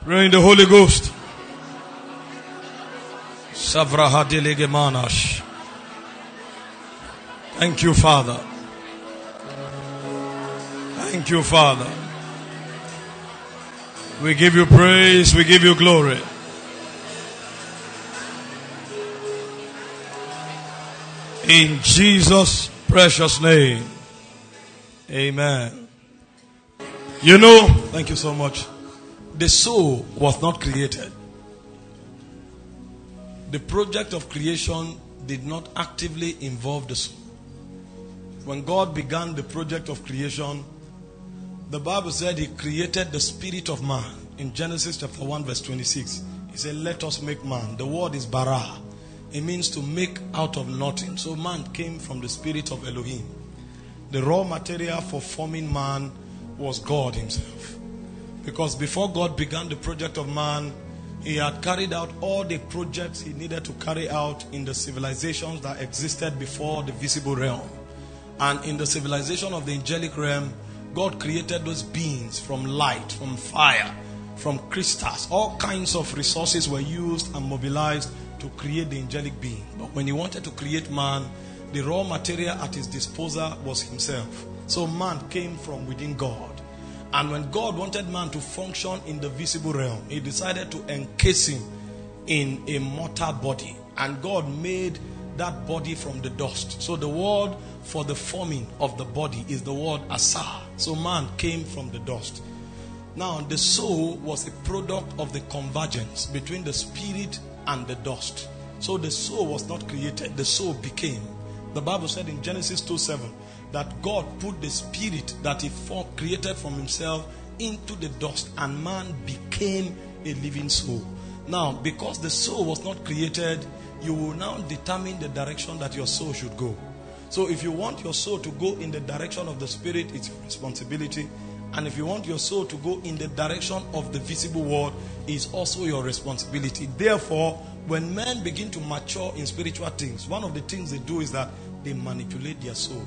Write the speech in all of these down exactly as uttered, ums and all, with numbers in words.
Pray in the Holy Ghost. Savrahadilegemanash. Thank you, Father. Thank you, Father. We give you praise, we give you glory. In Jesus' precious name. Amen. You know, thank you so much. The soul was not created. The project of creation did not actively involve the soul. When God began the project of creation, the Bible said he created the spirit of man. In Genesis chapter one verse twenty-six, he said, let us make man. The word is bara. It means to make out of nothing. So man came from the spirit of Elohim. The raw material for forming man was God himself. Because before God began the project of man, he had carried out all the projects he needed to carry out in the civilizations that existed before the visible realm. And in the civilization of the angelic realm, God created those beings from light, from fire, from crystals. All kinds of resources were used and mobilized to create the angelic being. But when he wanted to create man, the raw material at his disposal was himself. So man came from within God. And when God wanted man to function in the visible realm, he decided to encase him in a mortal body. And God made that body from the dust. So the word for the forming of the body is the word asa. So man came from the dust. Now the soul was a product of the convergence between the spirit and the dust. So the soul was not created, the soul became. The Bible said in Genesis two seven that God put the spirit that he formed, created from himself into the dust, and man became a living soul. Now, because the soul was not created, you will now determine the direction that your soul should go. So if you want your soul to go in the direction of the spirit, it's your responsibility. And if you want your soul to go in the direction of the visible world, it's also your responsibility. Therefore, when men begin to mature in spiritual things, one of the things they do is that they manipulate their soul.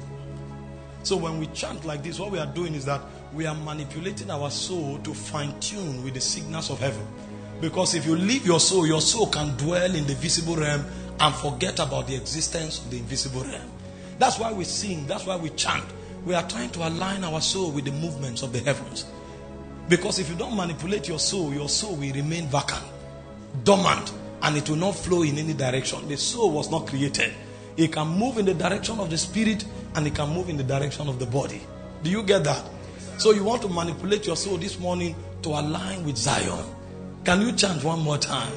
So when we chant like this, what we are doing is that we are manipulating our soul to fine-tune with the signals of heaven. Because if you leave your soul, your soul can dwell in the visible realm and forget about the existence of the invisible realm. That's why we sing, that's why we chant. We are trying to align our soul with the movements of the heavens. Because if you don't manipulate your soul, your soul will remain vacant, dormant, and it will not flow in any direction. The soul was not created. It can move in the direction of the spirit, and it can move in the direction of the body. Do you get that? So you want to manipulate your soul this morning to align with Zion. Can you chant one more time?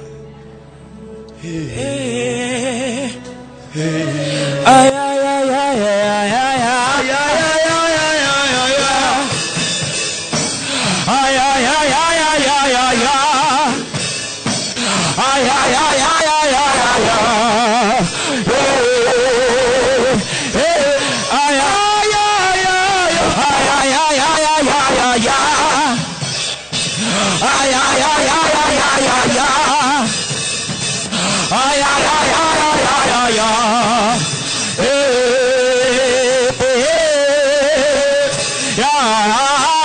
Hey, hey, hey. Ay, ay, ay, ay, ay, ay, ay, ay, ay. Ay, ay, ay, ay, ay, ay, ay, ay. Ay, ay, ay, ay, ay, ay, ay. Hey, hey. Ay, ay, ay, ay, ay, ay, ay, ay, ay, ay, ay. Ay, ay, ay, ay, ay, ay, ay, ay. Ay, ay, ay, ay, ay, ay, ay. Hey, hey, yeah.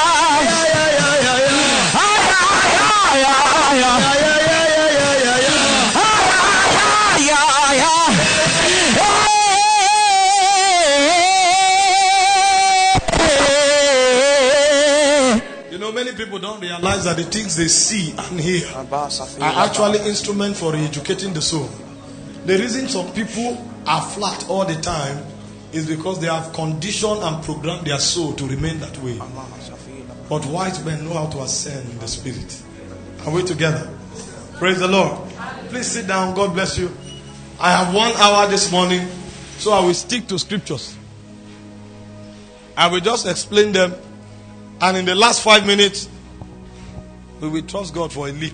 Many people don't realize that the things they see and hear are actually instruments for educating the soul. The reason some people are flat all the time is because they have conditioned and programmed their soul to remain that way. But wise men know how to ascend in the spirit. Are we together? Praise the Lord. Please sit down. God bless you. I have one hour this morning, so I will stick to scriptures. I will just explain them. And in the last five minutes, we will trust God for a leap.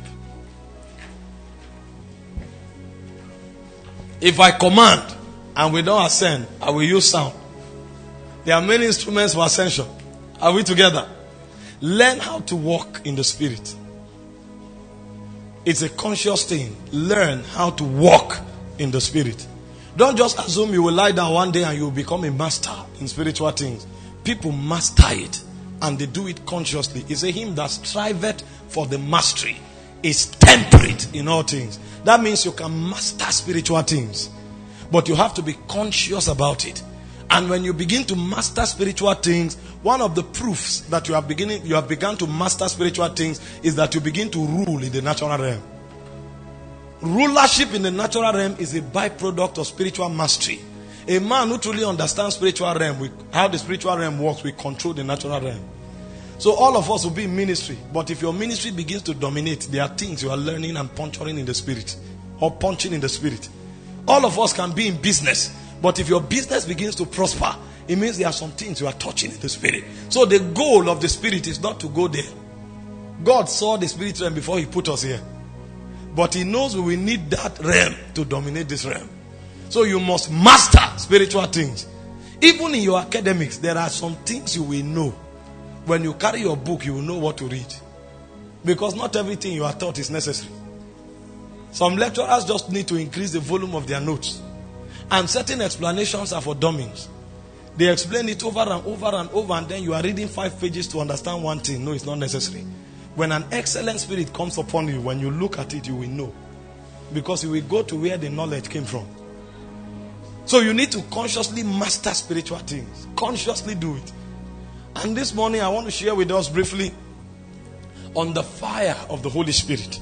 If I command and we don't ascend, I will use sound. There are many instruments for ascension. Are we together? Learn how to walk in the spirit. It's a conscious thing. Learn how to walk in the spirit. Don't just assume you will lie down one day and you will become a master in spiritual things. People master it. And they do it consciously. It's a him that striveth for the mastery. is temperate in all things. That means you can master spiritual things, but you have to be conscious about it. And when you begin to master spiritual things, one of the proofs that you have beginning you have begun to master spiritual things is that you begin to rule in the natural realm. Rulership in the natural realm is a byproduct of spiritual mastery. A man who truly understands spiritual realm, we, how the spiritual realm works, we control the natural realm. So all of us will be in ministry, but if your ministry begins to dominate, there are things you are learning and puncturing in the spirit, or punching in the spirit. All of us can be in business, but if your business begins to prosper, it means there are some things you are touching in the spirit. So the goal of the spirit is not to go there. God saw the spirit realm before he put us here, but he knows we will need that realm to dominate this realm. So you must master spiritual things. Even in your academics, there are some things you will know. When you carry your book, you will know what to read, because not everything you are taught is necessary. Some lecturers just need to increase the volume of their notes, and certain explanations are for dummies. They explain it over and over and over, and then you are reading five pages to understand one thing. No, it's not necessary. When an excellent spirit comes upon you, when you look at it, you will know, because you will go to where the knowledge came from. So you need to consciously master spiritual things. Consciously do it. And this morning I want to share with us briefly on the fire of the Holy Spirit.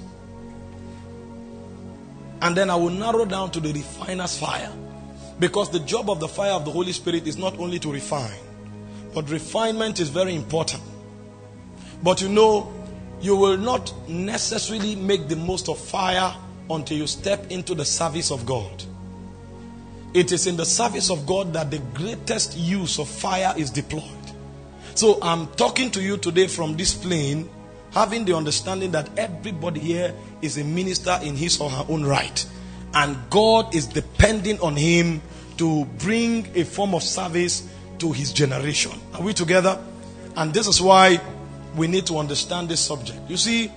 And then I will narrow down to the refiner's fire. Because the job of the fire of the Holy Spirit is not only to refine, but refinement is very important. But you know, you will not necessarily make the most of fire until you step into the service of God. It is in the service of God that the greatest use of fire is deployed. So I'm talking to you today from this plane, having the understanding that everybody here is a minister in his or her own right. And God is depending on him to bring a form of service to his generation. Are we together? And this is why we need to understand this subject. You see,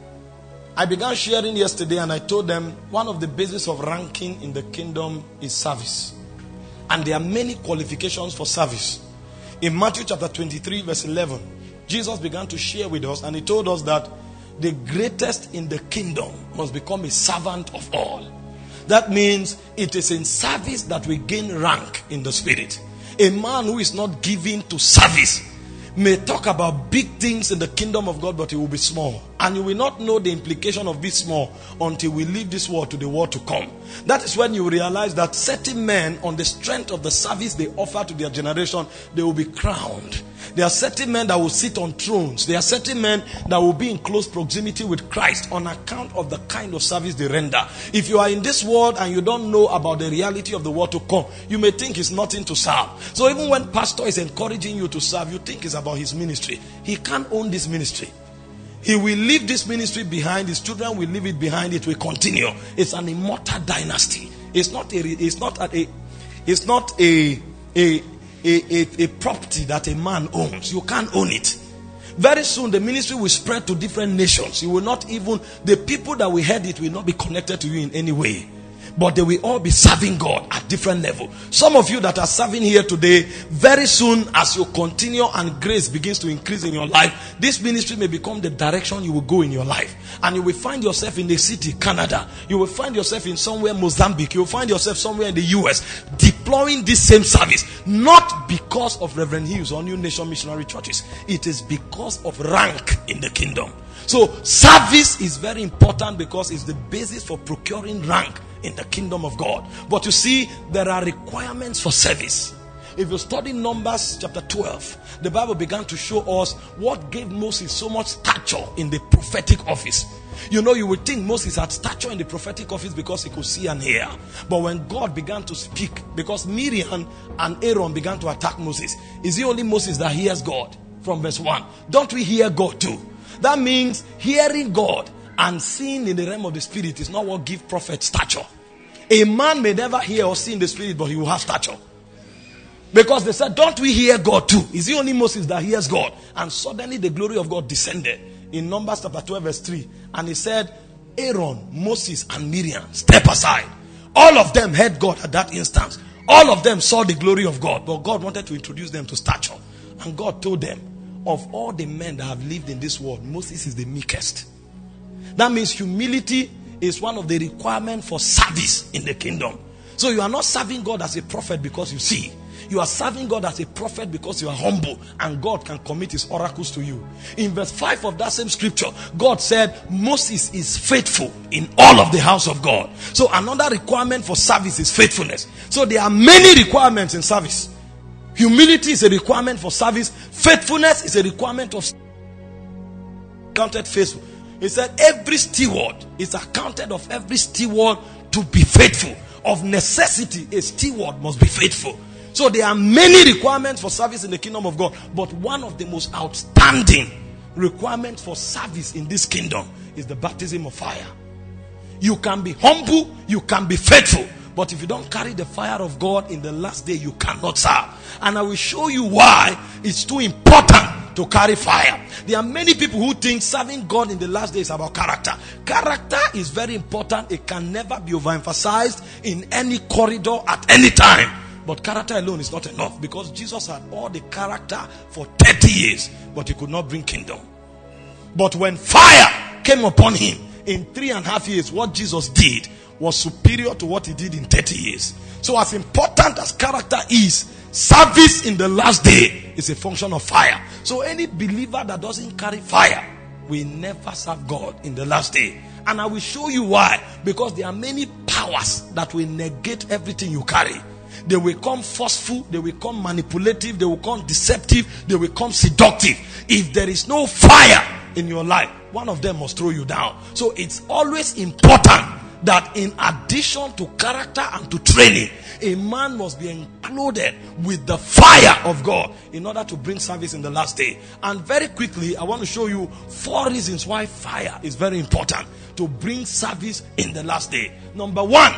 I began sharing yesterday and I told them one of the bases of ranking in the kingdom is service. And there are many qualifications for service. In Matthew chapter twenty-three verse eleven, Jesus began to share with us and he told us that the greatest in the kingdom must become a servant of all. That means it is in service that we gain rank in the spirit. A man who is not given to service may talk about big things in the kingdom of God, but it will be small. And you will not know the implication of being small until we leave this world to the world to come. That is when you realize that certain men, on the strength of the service they offer to their generation, they will be crowned. There are certain men that will sit on thrones. There are certain men that will be in close proximity with Christ on account of the kind of service they render. If you are in this world and you don't know about the reality of the world to come, you may think it's nothing to serve. So even when pastor is encouraging you to serve, you think it's about his ministry. He can't own this ministry. He will leave this ministry behind. His children will leave it behind. It will continue. It's an immortal dynasty. It's not a. It's not a. It's not a a, a, a, a property that a man owns. You can't own it. Very soon the ministry will spread to different nations. You will not even the people that will head it will not be connected to you in any way. But they will all be serving God at different level. Some of you that are serving here today, very soon as you continue and grace begins to increase in your life, this ministry may become the direction you will go in your life. And you will find yourself in the city, Canada. You will find yourself in somewhere, Mozambique. You will find yourself somewhere in the U S deploying this same service. Not because of Reverend Hughes or New Nation Missionary Churches. It is because of rank in the kingdom. So service is very important because it's the basis for procuring rank in the kingdom of God. But you see, there are requirements for service. If you study Numbers chapter twelve, the Bible began to show us what gave Moses so much stature in the prophetic office. You know, you would think Moses had stature in the prophetic office because he could see and hear. But when God began to speak, because Miriam and Aaron began to attack Moses, is it only Moses that hears God? From verse one. Don't we hear God too? That means hearing God and seeing in the realm of the spirit is not what gives prophet stature. A man may never hear or see in the spirit, but he will have stature. Because they said, don't we hear God too? Is it only Moses that hears God? And suddenly the glory of God descended. In Numbers chapter twelve verse three. And he said, Aaron, Moses and Miriam, step aside. All of them heard God at that instance. All of them saw the glory of God. But God wanted to introduce them to stature. And God told them, of all the men that have lived in this world, Moses is the meekest. That means humility is one of the requirements for service in the kingdom. So you are not serving God as a prophet because you see. You are serving God as a prophet because you are humble, and God can commit his oracles to you. In verse five of that same scripture, God said Moses is faithful in all of the house of God. So another requirement for service is faithfulness. So there are many requirements in service. Humility is a requirement for service. Faithfulness is a requirement of counted faithful. He said every steward is accounted of every steward to be faithful. Of necessity, a steward must be faithful. So there are many requirements for service in the kingdom of God, but one of the most outstanding requirements for service in this kingdom is the baptism of fire. You can be humble, you can be faithful, but if you don't carry the fire of God in the last day, you cannot serve. And I will show you why it's too important to carry fire. There are many people who think serving God in the last day is about character. Character is very important. It can never be overemphasized in any corridor at any time. But character alone is not enough, because Jesus had all the character for thirty years, but he could not bring kingdom. But when fire came upon him in three and a half years, what Jesus did was superior to what he did in thirty years. So as important as character is, service in the last day is a function of fire. So any believer that doesn't carry fire will never serve God in the last day. And I will show you why. Because there are many powers that will negate everything you carry. They will come forceful, they will come manipulative, they will come deceptive, they will come seductive. If there is no fire in your life, one of them must throw you down. So it's always important that in addition to character and to training, a man must be included with the fire of God in order to bring service in the last day. And very quickly, I want to show you four reasons why fire is very important to bring service in the last day. Number one,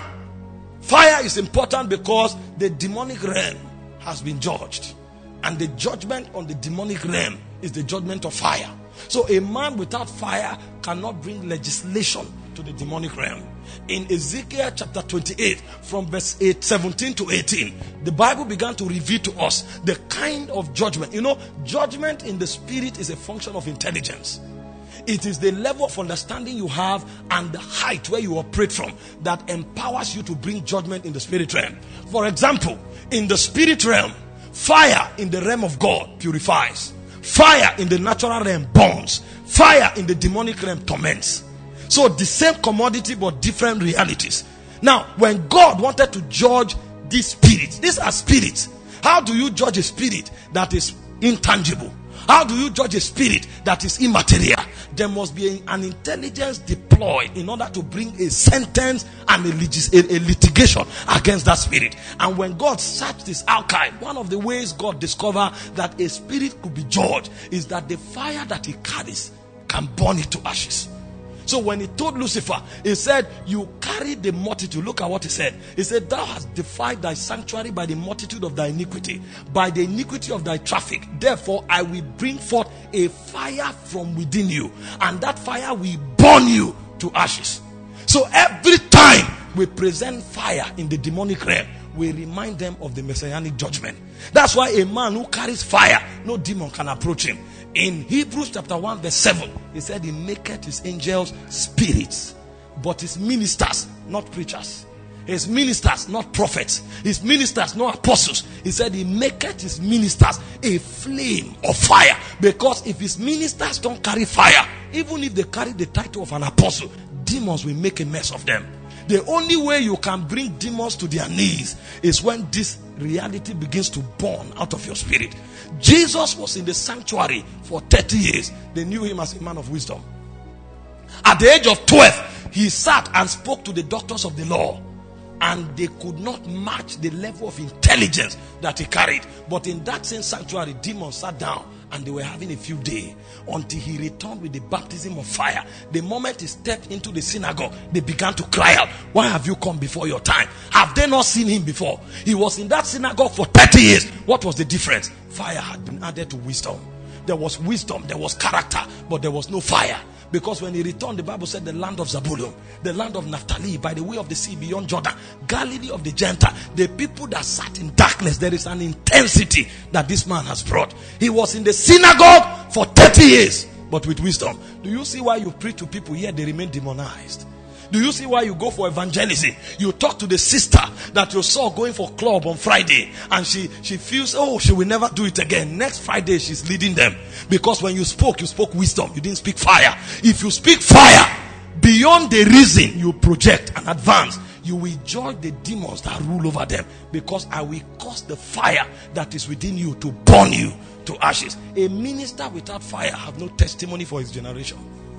fire is important because the demonic realm has been judged. And the judgment on the demonic realm is the judgment of fire. So a man without fire cannot bring legislation to the demonic realm. In Ezekiel chapter twenty-eight, from verse eight, seventeen to eighteen, the Bible began to reveal to us the kind of judgment. You know, judgment in the spirit is a function of intelligence. It is the level of understanding you have and the height where you operate from that empowers you to bring judgment in the spirit realm. For example, in the spirit realm, fire in the realm of God purifies. Fire in the natural realm burns. Fire in the demonic realm torments. So the same commodity but different realities. Now, when God wanted to judge these spirits, these are spirits. How do you judge a spirit that is intangible? How do you judge a spirit that is immaterial? There must be an intelligence deployed in order to bring a sentence and a, legis- a, a litigation against that spirit. And when God searched his archive, one of the ways God discovered that a spirit could be judged is that the fire that he carries can burn it to ashes. So when he told Lucifer, he said, you carry the multitude. Look at what he said. He said, thou hast defied thy sanctuary by the multitude of thy iniquity, by the iniquity of thy traffic. Therefore, I will bring forth a fire from within you, and that fire will burn you to ashes. So every time we present fire in the demonic realm, we remind them of the messianic judgment. That's why a man who carries fire, no demon can approach him. In Hebrews chapter one verse seven, he said he maketh his angels spirits, but his ministers not preachers. His ministers not prophets. His ministers not apostles. He said he maketh his ministers a flame of fire. Because if his ministers don't carry fire, even if they carry the title of an apostle, demons will make a mess of them. The only way you can bring demons to their knees is when this reality begins to burn out of your spirit. Jesus was in the sanctuary for thirty years. They knew him as a man of wisdom. At the age of twelve, he sat and spoke to the doctors of the law, and they could not match the level of intelligence that he carried. But in that same sanctuary, demons sat down and they were having a few days until he returned with the baptism of fire. The moment he stepped into the synagogue, they began to cry out, why have you come before your time? Have they not seen him before? He was in that synagogue for thirty years. What was the difference? Fire had been added to wisdom. There was wisdom, there was character, but there was no fire. Because when he returned, the Bible said the land of Zabulon, the land of Naphtali, by the way of the sea beyond Jordan, Galilee of the Gentile, the people that sat in darkness, there is an intensity that this man has brought. He was in the synagogue for thirty years. but with wisdom. Do you see why you preach to people here, they remain demonized? Do you see why you go for evangelism? You talk to the sister that you saw going for club on Friday, and she, she feels, oh, she will never do it again. Next Friday, she's leading them. Because when you spoke, you spoke wisdom. You didn't speak fire. If you speak fire, beyond the reason you project and advance, you will judge the demons that rule over them. Because I will cause the fire that is within you to burn you to ashes. A minister without fire have no testimony for his generation.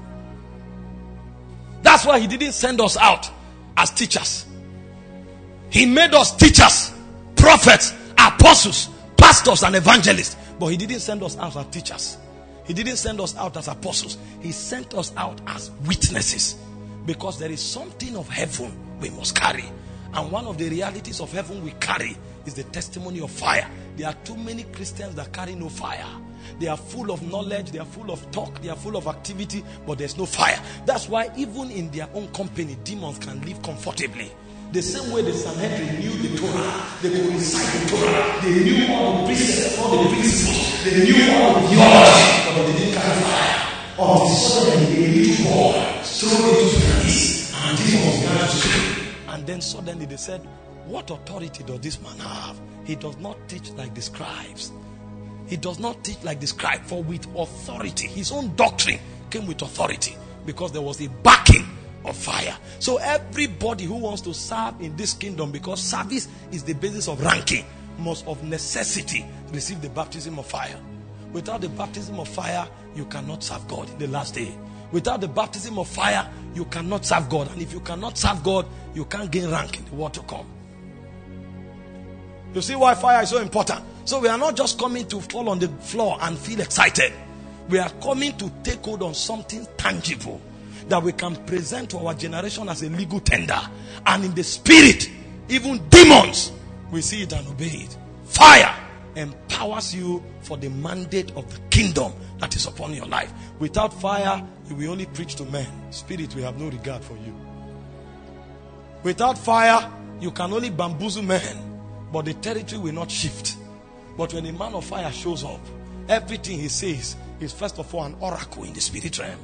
That's why he didn't send us out as teachers. He made us teachers, prophets, apostles, pastors, and evangelists. But he didn't send us out as teachers. He didn't send us out as apostles. He sent us out as witnesses. Because there is something of heaven we must carry. And one of the realities of heaven we carry is the testimony of fire. There are too many Christians that carry no fire. They are full of knowledge, they are full of talk, they are full of activity, but there's no fire. That's why even in their own company, demons can live comfortably. The same way the Sanhedrin knew the Torah, they could recite the Torah, they knew all the precepts, all the principles, they knew all the theology, but they didn't carry fire. Until suddenly a little boy threw into the east, and demons began to scream. And then suddenly they said, what authority does this man have? He does not teach like the scribes. He does not teach like the scribe, for with authority. His own doctrine came with authority because there was a backing of fire. So everybody who wants to serve in this kingdom, because service is the basis of ranking, must of necessity receive the baptism of fire. Without the baptism of fire, you cannot serve God in the last day. Without the baptism of fire, you cannot serve God. And if you cannot serve God, you can't gain rank in the world to come. You see why fire is so important? So we are not just coming to fall on the floor and feel excited. We are coming to take hold on something tangible that we can present to our generation as a legal tender. And in the spirit, even demons will see it and obey it. Fire empowers you for the mandate of the kingdom that is upon your life. Without fire, you will only preach to men. Spirit will have no regard for you. Without fire, you can only bamboozle men, but the territory will not shift. But when a man of fire shows up, everything he says is first of all an oracle in the spirit realm.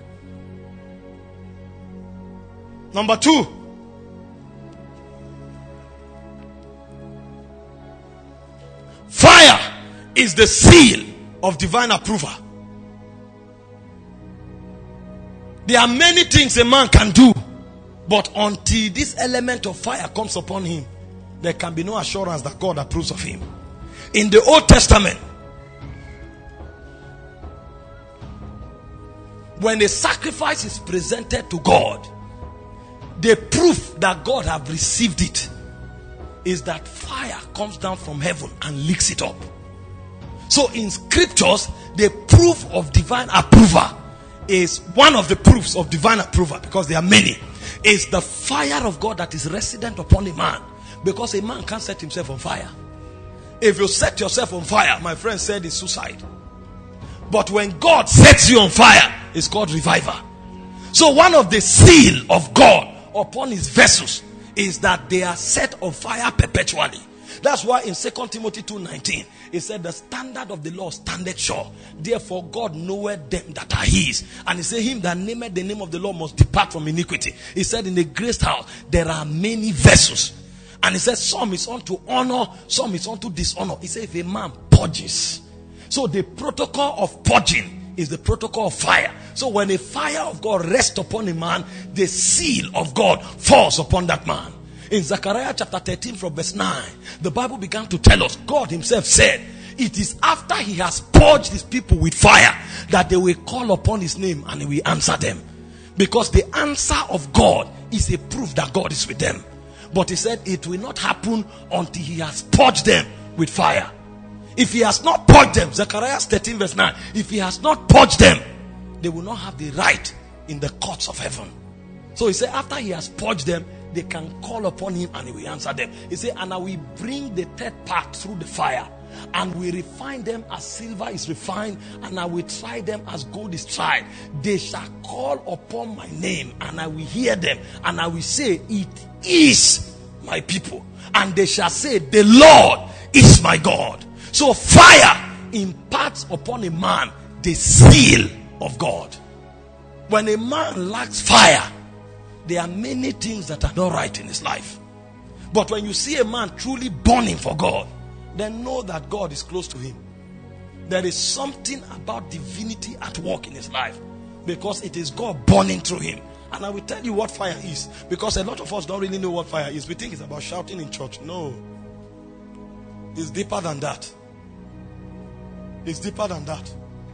Number two, fire is the seal of divine approval. There are many things a man can do, but until this element of fire comes upon him, there can be no assurance that God approves of him. In the Old Testament, when a sacrifice is presented to God, the proof that God have received it is that fire comes down from heaven and licks it up. So in scriptures, the proof of divine approval is one of the proofs of divine approval, because there are many, is the fire of God that is resident upon a man. Because a man can't set himself on fire. If you set yourself on fire, my friend said, it's suicide. But when God sets you on fire, it's called revival. So one of the seal of God upon his vessels is that they are set on fire perpetually. That's why in Second Timothy two nineteen, it said the standard of the law standeth sure. Therefore God knoweth them that are his. And he said, him that nameth the name of the Lord must depart from iniquity. He said, in the graced house there are many vessels. And he said, some is unto honor, some is unto dishonor. He said, if a man purges. So the protocol of purging is the protocol of fire. So when a fire of God rests upon a man, the seal of God falls upon that man. In Zechariah chapter thirteen from verse nine, the Bible began to tell us, God himself said, it is after he has purged his people with fire that they will call upon his name and he will answer them. Because the answer of God is a proof that God is with them. But he said it will not happen until he has purged them with fire. If he has not purged them, Zechariah thirteen verse nine, if he has not purged them, they will not have the right in the courts of heaven. So he said after he has purged them, they can call upon him and he will answer them. He said, and I will bring the third part through the fire, and we refine them as silver is refined, and I will try them as gold is tried. They shall call upon my name, and I will hear them, and I will say, it is my people. And they shall say, the Lord is my God. So fire imparts upon a man the seal of God. When a man lacks fire, there are many things that are not right in his life. But when you see a man truly burning for God, then know that God is close to him. There is something about divinity at work in his life, because it is God burning through him. And I will tell you what fire is, because a lot of us don't really know what fire is. We think it's about shouting in church. No. It's deeper than that. It's deeper than that.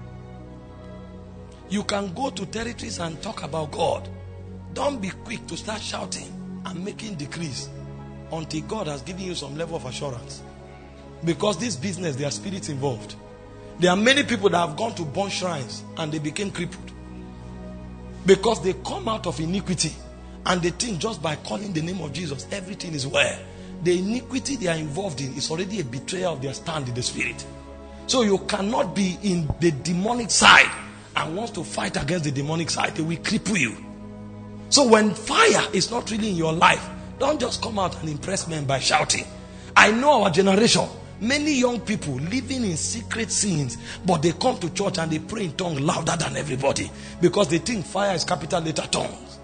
You can go to territories and talk about God. Don't be quick to start shouting and making decrees until God has given you some level of assurance. Because this business, there are spirits involved. There are many people that have gone to burn shrines and they became crippled. Because they come out of iniquity and they think just by calling the name of Jesus, everything is well. The iniquity they are involved in is already a betrayal of their stand in the spirit. So you cannot be in the demonic side and wants to fight against the demonic side. They will cripple you. So when fire is not really in your life, don't just come out and impress men by shouting. I know our generation, many young people living in secret sins, but they come to church and they pray in tongues louder than everybody because they think fire is capital letter tongues.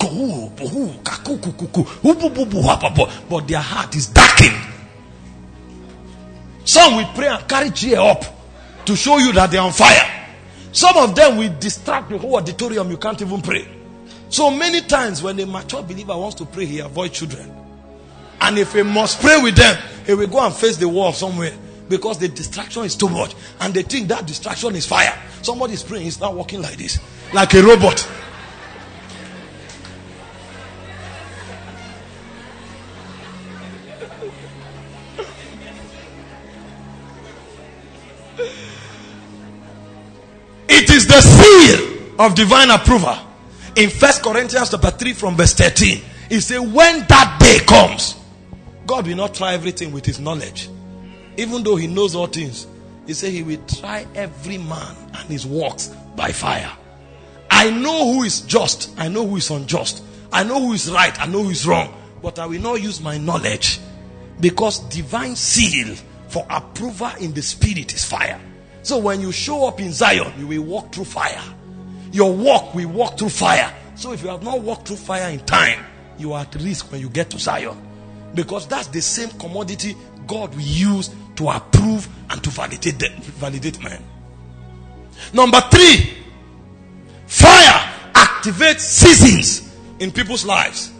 But their heart is darkened. Some will pray and carry chair up to show you that they are on fire. Some of them will distract the whole auditorium. You can't even pray. So many times when a mature believer wants to pray, he avoids children. And if he must pray with them, he will go and face the wall somewhere, because the distraction is too much. And they think that distraction is fire. Somebody is praying, he's not walking like this, like a robot. It is the seal of divine approval. In First Corinthians chapter three from verse thirteen, he says, when that day comes, God will not try everything with his knowledge. Even though he knows all things, he said he will try every man and his works by fire. I know who is just, I know who is unjust, I know who is right, I know who is wrong, but I will not use my knowledge, because divine seal for approval in the spirit is fire. So when you show up in Zion, you will walk through fire. Your walk will walk through fire. So if you have not walked through fire in time, you are at risk when you get to Zion. Because that's the same commodity God will use to approve and to validate them, validate men. Number three, fire activates seasons in people's lives.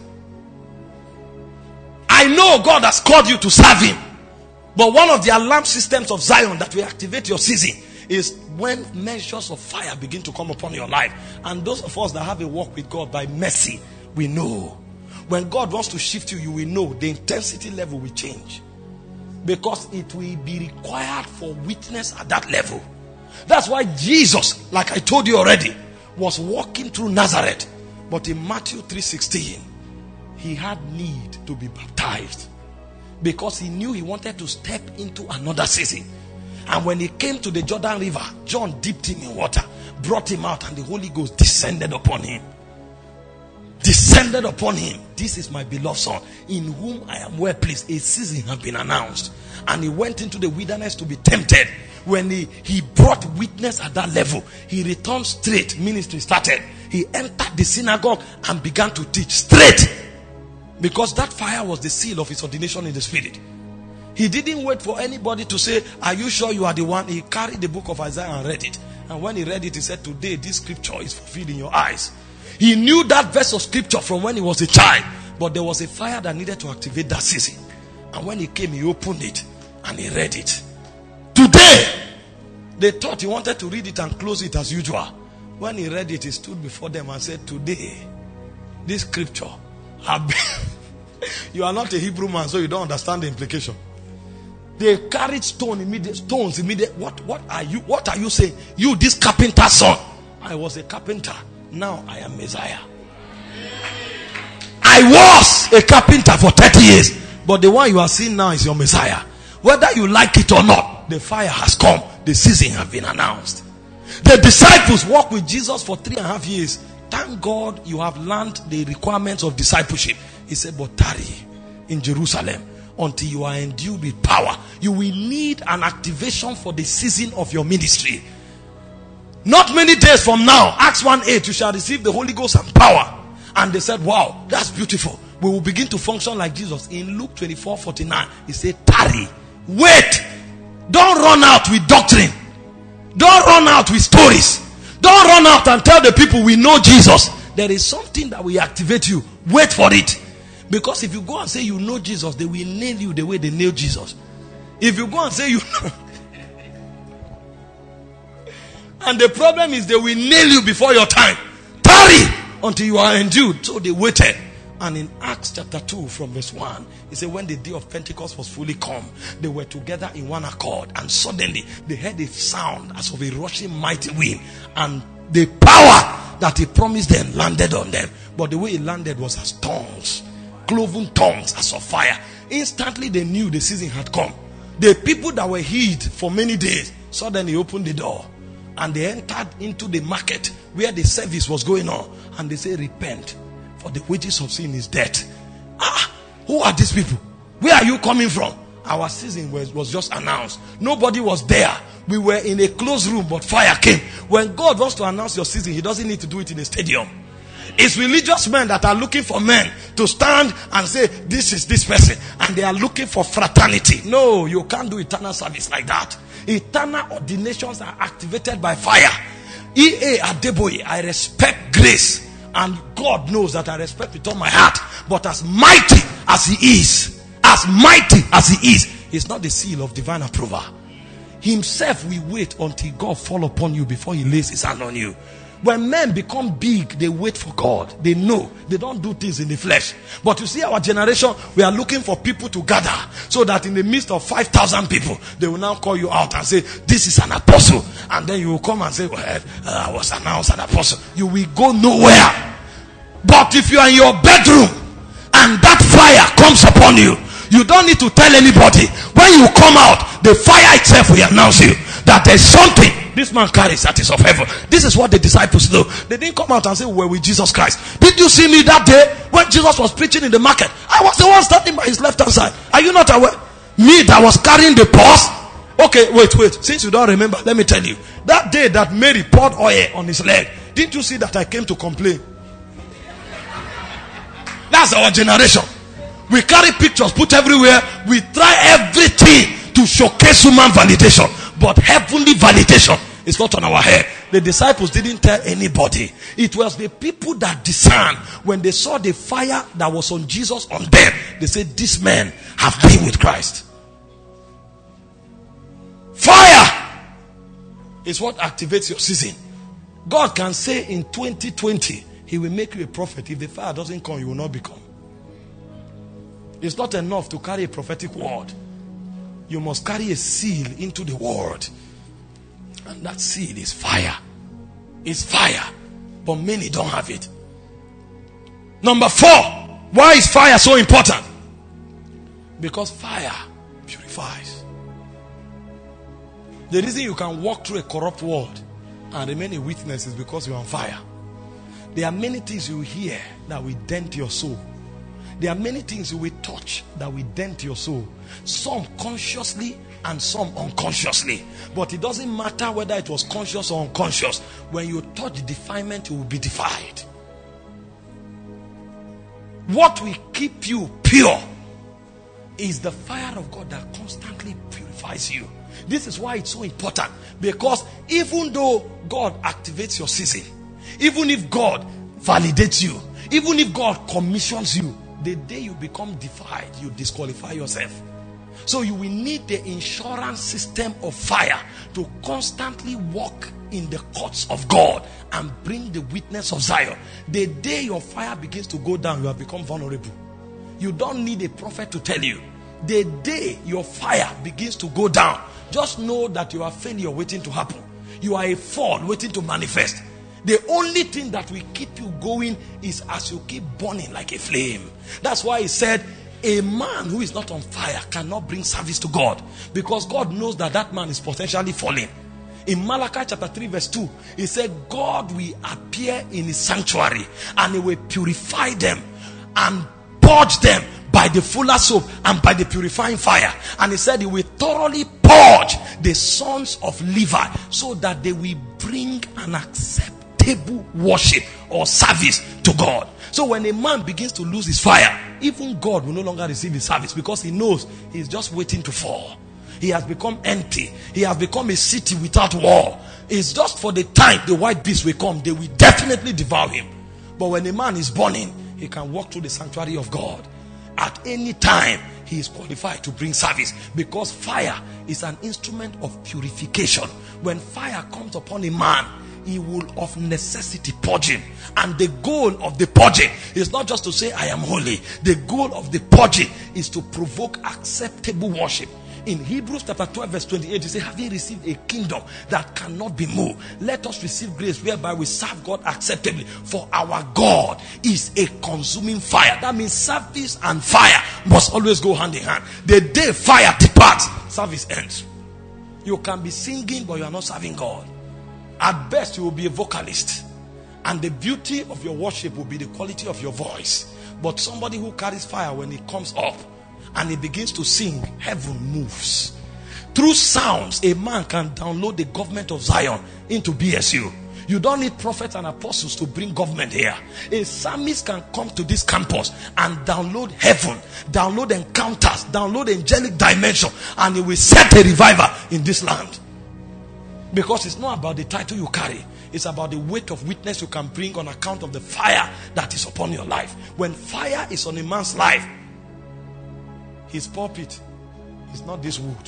I know God has called you to serve him, but one of the alarm systems of Zion that will activate your season is when measures of fire begin to come upon your life. And those of us that have a walk with God by mercy, we know when God wants to shift you, you will know the intensity level will change, because it will be required for witness at that level. That's why Jesus, like I told you already, was walking through Nazareth, but in Matthew three sixteen, he had need to be baptized, because he knew he wanted to step into another season. And when he came to the Jordan River, John dipped him in water, brought him out, and the Holy Ghost descended upon him. Descended upon him. This is my beloved son, in whom I am well pleased. A season had been announced. And he went into the wilderness to be tempted. When he, he brought witness at that level, he returned straight. Ministry started. He entered the synagogue and began to teach straight. Because that fire was the seal of his ordination in the spirit. He didn't wait for anybody to say, are you sure you are the one? He carried the book of Isaiah and read it. And when he read it, he said, today this scripture is fulfilled in your eyes. He knew that verse of scripture from when he was a child. But there was a fire that needed to activate that season. And when he came, he opened it and he read it. Today, they thought he wanted to read it and close it as usual. When he read it, he stood before them and said, today, this scripture have been... You are not a Hebrew man, so you don't understand the implication. They carried stone immediate, stones immediate. What, what are you? What are you saying? You, this carpenter's son. I was a carpenter. Now I am Messiah. I was a carpenter for thirty years, but the one you are seeing now is your Messiah. Whether you like it or not, the fire has come. The season has been announced. The disciples walked with Jesus for three and a half years. Thank God you have learned the requirements of discipleship. He said, but tarry in Jerusalem until you are endued with power. You will need an activation for the season of your ministry. Not many days from now, Acts one eight, you shall receive the Holy Ghost and power. And they said, wow, that's beautiful. We will begin to function like Jesus. In Luke twenty-four forty-nine, he said, tarry, wait. Don't run out with doctrine. Don't run out with stories. Don't run out and tell the people we know Jesus. There is something that will activate you. Wait for it. Because if you go and say you know Jesus, they will nail you the way they nailed Jesus. If you go and say you know, and the problem is they will nail you before your time. Tarry until you are endued. So they waited. And in Acts chapter two from verse one, he said when the day of Pentecost was fully come, they were together in one accord. And suddenly they heard a sound as of a rushing mighty wind. And the power that he promised them landed on them. But the way it landed was as tongues. Cloven tongues as of fire. Instantly they knew the season had come. The people that were hid for many days, suddenly opened the door. And they entered into the market where the service was going on. And they say, repent. For the wages of sin is death. Ah, who are these people? Where are you coming from? Our season was, was just announced. Nobody was there. We were in a closed room, but fire came. When God wants to announce your season, he doesn't need to do it in a stadium. It's religious men that are looking for men to stand and say, this is this person. And they are looking for fraternity. No, you can't do eternal service like that. Eternal ordinations are activated by fire. E A Adeboye, I respect grace. And God knows that I respect with all my heart. But as mighty as he is, as mighty as he is, he's not the seal of divine approval. Himself will wait until God fall upon you before he lays his hand on you. When men become big, they wait for God. They know. They don't do things in the flesh. But you see our generation, we are looking for people to gather. So that in the midst of five thousand people, they will now call you out and say, this is an apostle. And then you will come and say, well, uh, I was announced an apostle. You will go nowhere. But if you are in your bedroom and that fire comes upon you, you don't need to tell anybody. When you come out, the fire itself will announce you that there's something this man carries that is of heaven. This is what the disciples do. They didn't come out and say, we're with Jesus Christ. Did you see me that day when Jesus was preaching in the market? I was the one standing by his left hand side. Are you not aware? Me that was carrying the purse. Okay, wait, wait. Since you don't remember, let me tell you. That day that Mary poured oil on his leg, didn't you see that I came to complain? That's our generation. We carry pictures, put everywhere. We try everything to showcase human validation. But heavenly validation is not on our head. The disciples didn't tell anybody. It was the people that discerned. When they saw the fire that was on Jesus on them, they said, these men have been with Christ. Fire is what activates your season. God can say in twenty twenty, he will make you a prophet. If the fire doesn't come, you will not become. It's not enough to carry a prophetic word. You must carry a seal into the world. And that seal is fire. It's fire. But many don't have it. Number four. Why is fire so important? Because fire purifies. The reason you can walk through a corrupt world and remain a witness is because you're on fire. There are many things you hear that will dent your soul. There are many things you will touch that will dent your soul. Some consciously and some unconsciously. But it doesn't matter whether it was conscious or unconscious. When you touch the defilement, you will be defied. What will keep you pure is the fire of God that constantly purifies you. This is why it's so important. Because even though God activates your season, even if God validates you, even if God commissions you, the day you become defiled, you disqualify yourself. So you will need the insurance system of fire to constantly walk in the courts of God and bring the witness of Zion. The day your fire begins to go down, you have become vulnerable. You don't need a prophet to tell you. The day your fire begins to go down, just know that you are failure waiting to happen. You are a fall waiting to manifest. The only thing that will keep you going is as you keep burning like a flame. That's why he said, a man who is not on fire cannot bring service to God. Because God knows that that man is potentially falling. In Malachi chapter three verse two, he said, God will appear in his sanctuary and he will purify them and purge them by the fuller soap and by the purifying fire. And he said he will thoroughly purge the sons of Levi so that they will bring an acceptable worship or service to God. So when a man begins to lose his fire, even God will no longer receive his service, because he knows he's just waiting to fall. He has become empty. He has become a city without wall. It's just for the time the white beast will come, they will definitely devour him. But when a man is burning, he can walk through the sanctuary of God. At any time, he is qualified to bring service, because fire is an instrument of purification. When fire comes upon a man, he will of necessity purge him. And the goal of the purging is not just to say I am holy. The goal of the purging is to provoke acceptable worship. In Hebrews chapter twelve verse twenty-eight, he says, having received a kingdom that cannot be moved, let us receive grace whereby we serve God acceptably. For our God is a consuming fire. That means service and fire must always go hand in hand. The day fire departs, service ends. You can be singing, but you are not serving God. At best, you will be a vocalist. And the beauty of your worship will be the quality of your voice. But somebody who carries fire, when it comes up and he begins to sing, heaven moves. Through sounds, a man can download the government of Zion into B S U. You don't need prophets and apostles to bring government here. A psalmist can come to this campus and download heaven, download encounters, download angelic dimension, and he will set a revival in this land. Because it's not about the title you carry. It's about the weight of witness you can bring on account of the fire that is upon your life. When fire is on a man's life, his pulpit is not this wood.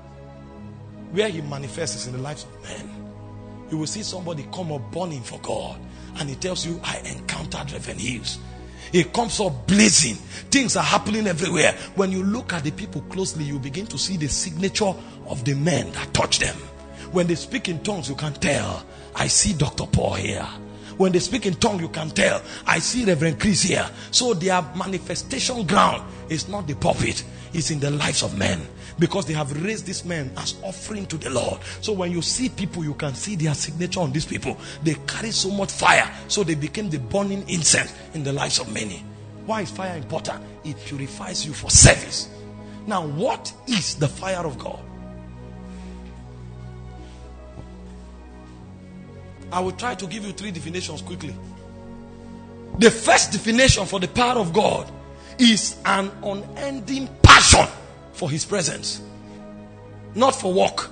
Where he manifests is in the lives of men. You will see somebody come up burning for God, and he tells you, I encountered Reverend Hills. He comes up blazing. Things are happening everywhere. When you look at the people closely, you begin to see the signature of the men that touch them. When they speak in tongues, you can tell, I see Doctor Paul here. When they speak in tongues, you can tell, I see Reverend Chris here. So their manifestation ground is not the pulpit, it's in the lives of men. Because they have raised these men as offering to the Lord. So when you see people, you can see their signature on these people. They carry so much fire, so they became the burning incense in the lives of many. Why is fire important? It purifies you for service. Now, what is the fire of God? I will try to give you three definitions quickly. The first definition for the power of God is an unending passion for his presence, not for work.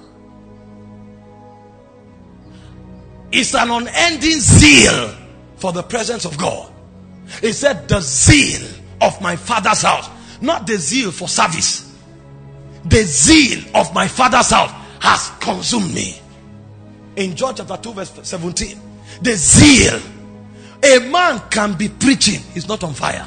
It's an unending zeal for the presence of God. He said, the zeal of my Father's house, not the zeal for service. The zeal of my Father's house has consumed me. In John chapter two verse seventeen, the zeal. A man can be preaching, he's not on fire.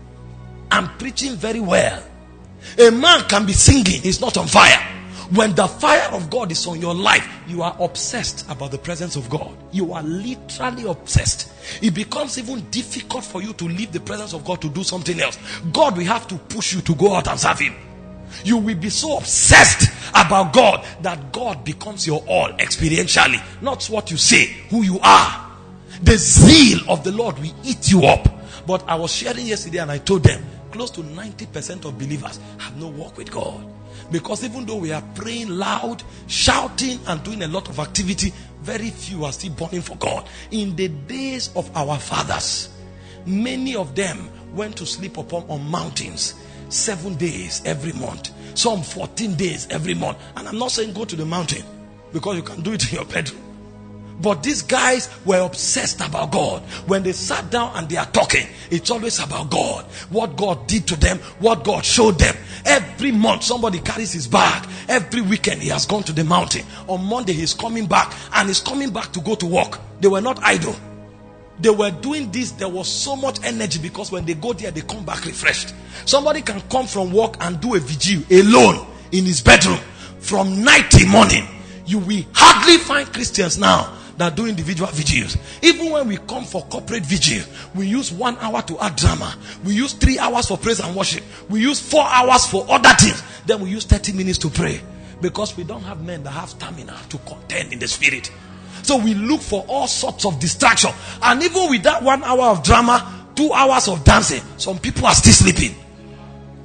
I'm preaching very well. A man can be singing, he's not on fire. When the fire of God is on your life, you are obsessed about the presence of God. You are literally obsessed. It becomes even difficult for you to leave the presence of God to do something else. God will have to push you to go out and serve him. You will be so obsessed about God that God becomes your all experientially, not what you say, who you are. The zeal of the Lord will eat you up. But I was sharing yesterday and I told them, close to ninety percent of believers have no walk with God. Because even though we are praying loud, shouting and doing a lot of activity, very few are still burning for God. In the days of our fathers, many of them went to sleep upon on mountains seven days every month, some fourteen days every month. And I'm not saying go to the mountain, because you can do it in your bedroom. But these guys were obsessed about God. When they sat down and they are talking, it's always about God. What God did to them, what God showed them. Every month somebody carries his bag. Every weekend he has gone to the mountain. On Monday he's coming back, and he's coming back to go to work. They were not idle. They were doing this. There was so much energy, because when they go there, they come back refreshed. Somebody can come from work and do a vigil alone in his bedroom from night till morning. You will hardly find Christians now that do individual vigils. Even when we come for corporate vigil, we use one hour to add drama. We use three hours for praise and worship. We use four hours for other things. Then we use thirty minutes to pray, because we don't have men that have stamina to contend in the spirit. So we look for all sorts of distraction. And even with that one hour of drama, two hours of dancing, some people are still sleeping.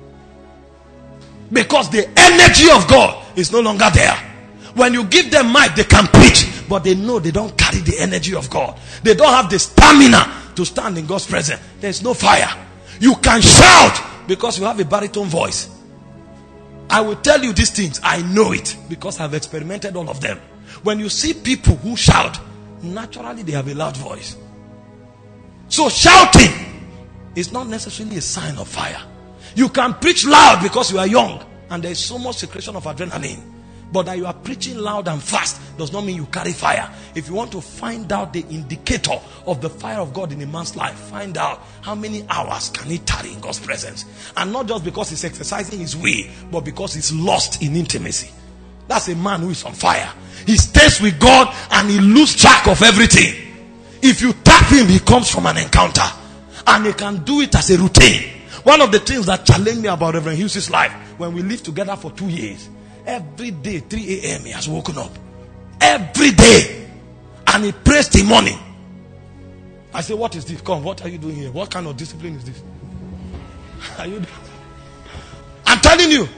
Because the energy of God is no longer there. When you give them mic, they can preach, but they know they don't carry the energy of God. They don't have the stamina to stand in God's presence. There's no fire. You can shout because you have a baritone voice. I will tell you these things. I know it because I've experimented all of them. When you see people who shout, naturally they have a loud voice. So shouting is not necessarily a sign of fire. You can preach loud because you are young and there is so much secretion of adrenaline. But that you are preaching loud and fast does not mean you carry fire. If you want to find out the indicator of the fire of God in a man's life, find out how many hours can he tarry in God's presence. And not just because he's exercising his will, but because he's lost in intimacy. That's a man who is on fire. He stays with God and he loses track of everything. If you tap him, he comes from an encounter. And he can do it as a routine. One of the things that challenged me about Reverend Hughes' life, when we lived together for two years, every day, three a.m. he has woken up. Every day. And he prays till morning. I say, what is this? Come, what are you doing here? What kind of discipline is this? Are you? I'm telling you.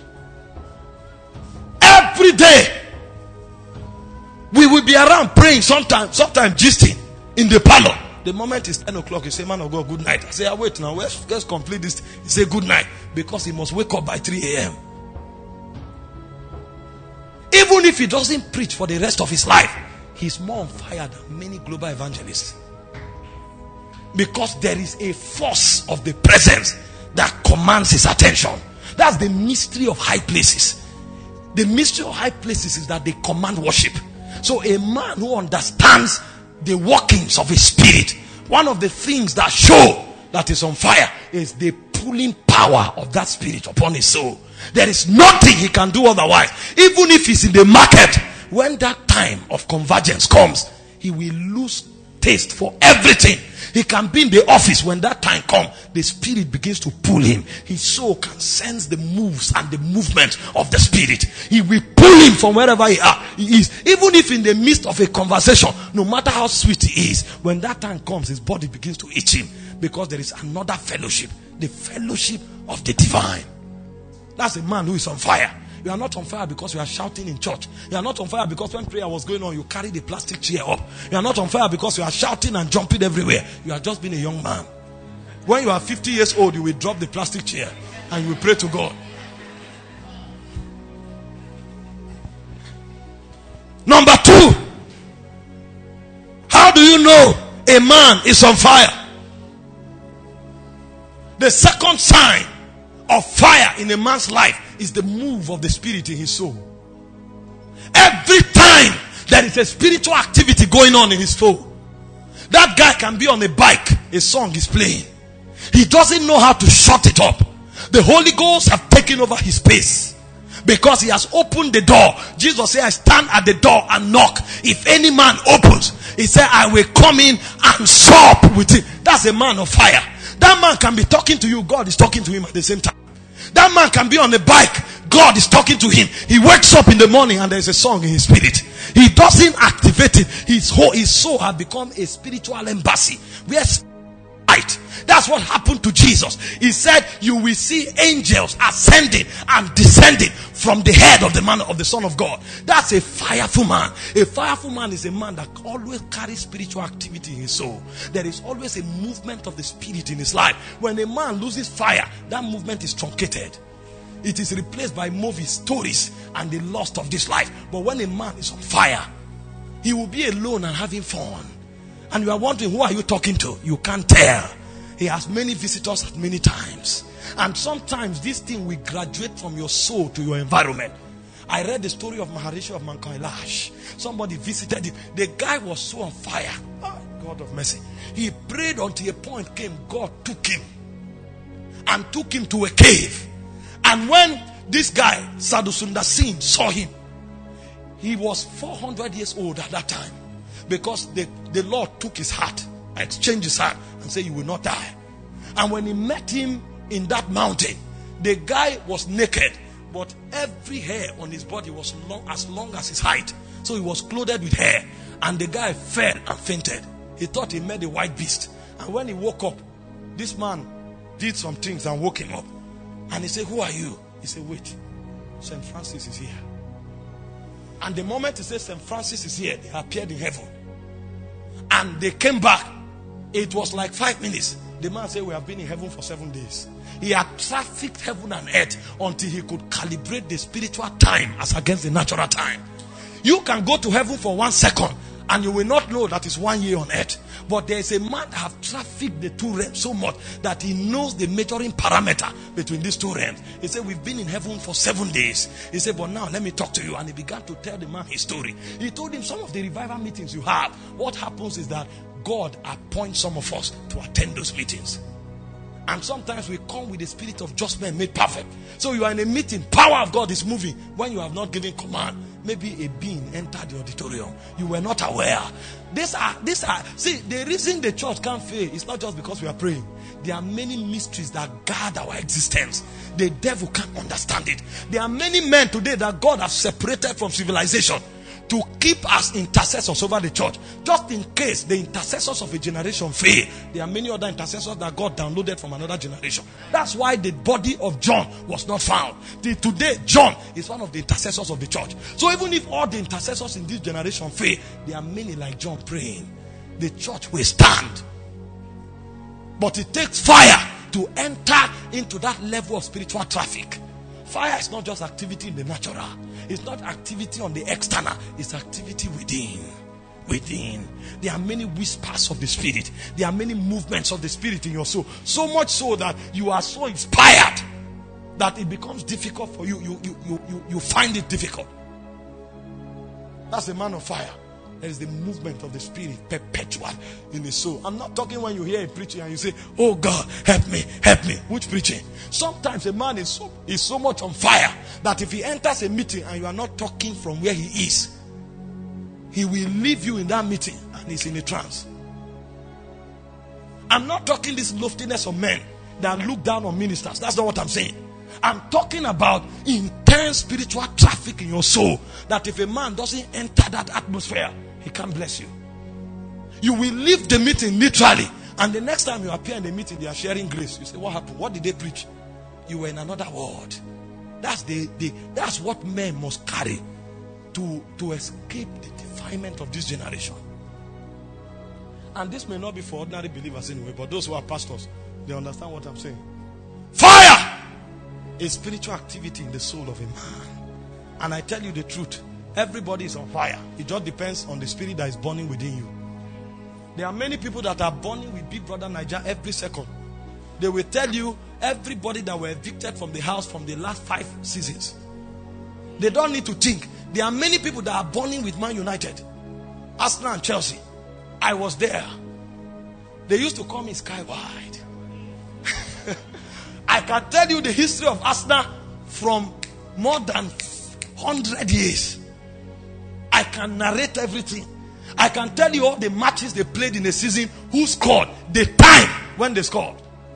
Every day. We will be around praying sometimes, sometimes gisting in the parlor. The moment it's ten o'clock, you say, man of God, good night. I say, I wait now. Let's, let's complete this. He say, good night. Because he must wake up by three a.m. Even if he doesn't preach for the rest of his life, he's more on fire than many global evangelists. Because there is a force of the presence that commands his attention. That's the mystery of high places. The mystery of high places is that they command worship. So a man who understands the workings of his spirit, one of the things that show that is on fire is the pulling power of that spirit upon his soul. There is nothing he can do otherwise. Even if he's in the market, when that time of convergence comes, he will lose taste for everything. He can be in the office. When that time comes, the spirit begins to pull him. His soul can sense the moves and the movement of the spirit. He will pull him from wherever he is. Even if in the midst of a conversation, no matter how sweet he is, when that time comes, his body begins to itch him. Because there is another fellowship. The fellowship of the divine. That's a man who is on fire. You are not on fire because you are shouting in church. You are not on fire because when prayer was going on, you carried the plastic chair up. You are not on fire because you are shouting and jumping everywhere. You are just being a young man. When you are fifty years old, you will drop the plastic chair and you will pray to God. Number two, how do you know a man is on fire? The second sign of fire in a man's life is the move of the spirit in his soul. Every time there is a spiritual activity going on in his soul, that guy can be on a bike, a song is playing. He doesn't know how to shut it up. The Holy Ghost have taken over his space because he has opened the door. Jesus said, I stand at the door and knock. If any man opens, he said, I will come in and sup with him. That's a man of fire. That man can be talking to you. God is talking to him at the same time. That man can be on a bike. God is talking to him. He wakes up in the morning and there is a song in his spirit. He doesn't activate it. His whole his soul has become a spiritual embassy. Where light. That's what happened to Jesus. He said, you will see angels ascending and descending from the head of the man of the Son of God. That's a fireful man. A fireful man is a man that always carries spiritual activity in his soul. There is always a movement of the spirit in his life. When a man loses fire, that movement is truncated. It is replaced by movies, stories, and the lust of this life. But when a man is on fire, he will be alone and having fun. And you are wondering, who are you talking to? You can't tell. He has many visitors at many times. And sometimes this thing will graduate from your soul to your environment. I read the story of Maharishi of Mount Kailash. Somebody visited him. The guy was so on fire. Oh, God of mercy. He prayed until a point came. God took him and took him to a cave. And when this guy, Sadhu Sundar Singh, saw him, he was four hundred years old at that time. Because the, the Lord took his heart, exchanged his heart, and said, you will not die. And when he met him in that mountain, the guy was naked, but every hair on his body was long, as long as his height. So he was clothed with hair. And the guy fell and fainted. He thought he met a white beast. And when he woke up, this man did some things and woke him up. And he said, who are you? He said, wait, Saint Francis is here. And the moment he said Saint Francis is here, they appeared in heaven. And they came back. It was like five minutes. The man said, we have been in heaven for seven days. He had trafficked heaven and earth until he could calibrate the spiritual time as against the natural time. You can go to heaven for one second and you will not know that it's one year on earth. But there is a man that have trafficked the two realms so much that he knows the measuring parameter between these two realms. He said, we've been in heaven for seven days. He said, but now let me talk to you. And he began to tell the man his story. He told him, some of the revival meetings you have, what happens is that God appoints some of us to attend those meetings. And sometimes we come with the spirit of just men made perfect. So you are in a meeting, power of God is moving. When you have not given command, maybe a being entered the auditorium. You were not aware. These are, these are, see, the reason the church can't fail is not just because we are praying. There are many mysteries that guard our existence. The devil can't understand it. There are many men today that God has separated from civilization to keep as intercessors over the church. Just in case the intercessors of a generation fail, there are many other intercessors that God downloaded from another generation. That's why the body of John was not found. The, today, John is one of the intercessors of the church. So even if all the intercessors in this generation fail, there are many like John praying. The church will stand. But it takes fire to enter into that level of spiritual traffic. Fire is not just activity in the natural. It's not activity on the external. It's activity within. Within. There are many whispers of the spirit. There are many movements of the spirit in your soul. So much so that you are so inspired that it becomes difficult for you. You, you, you, you, you find it difficult. That's the man of fire. There is the movement of the spirit perpetual in the soul. I'm not talking when you hear a preaching and you say, oh God, help me, help me. Which preaching? Sometimes a man is so, is so much on fire that if he enters a meeting and you are not talking from where he is, he will leave you in that meeting and he's in a trance. I'm not talking this loftiness of men that look down on ministers. That's not what I'm saying. I'm talking about intense spiritual traffic in your soul, that if a man doesn't enter that atmosphere, he can't bless you. You will leave the meeting literally, and the next time you appear in the meeting, they are sharing grace. You say, what happened? What did they preach? You were in another world. That's the, the that's what men must carry to, to escape the defilement of this generation. And this may not be for ordinary believers anyway, but those who are pastors, they understand what I'm saying. Fire! A spiritual activity in the soul of a man. And I tell you the truth, everybody is on fire. It just depends on the spirit that is burning within you. There are many people that are burning with Big Brother Niger every second. They will tell you everybody that were evicted from the house from the last five seasons. They don't need to think. There are many people that are burning with Man United, Arsenal and Chelsea. I was there. They used to call me Skywide. I can tell you the history of Arsenal from more than one hundred years. I can narrate everything. I can tell you all the matches they played in a season, who scored, the time when they scored.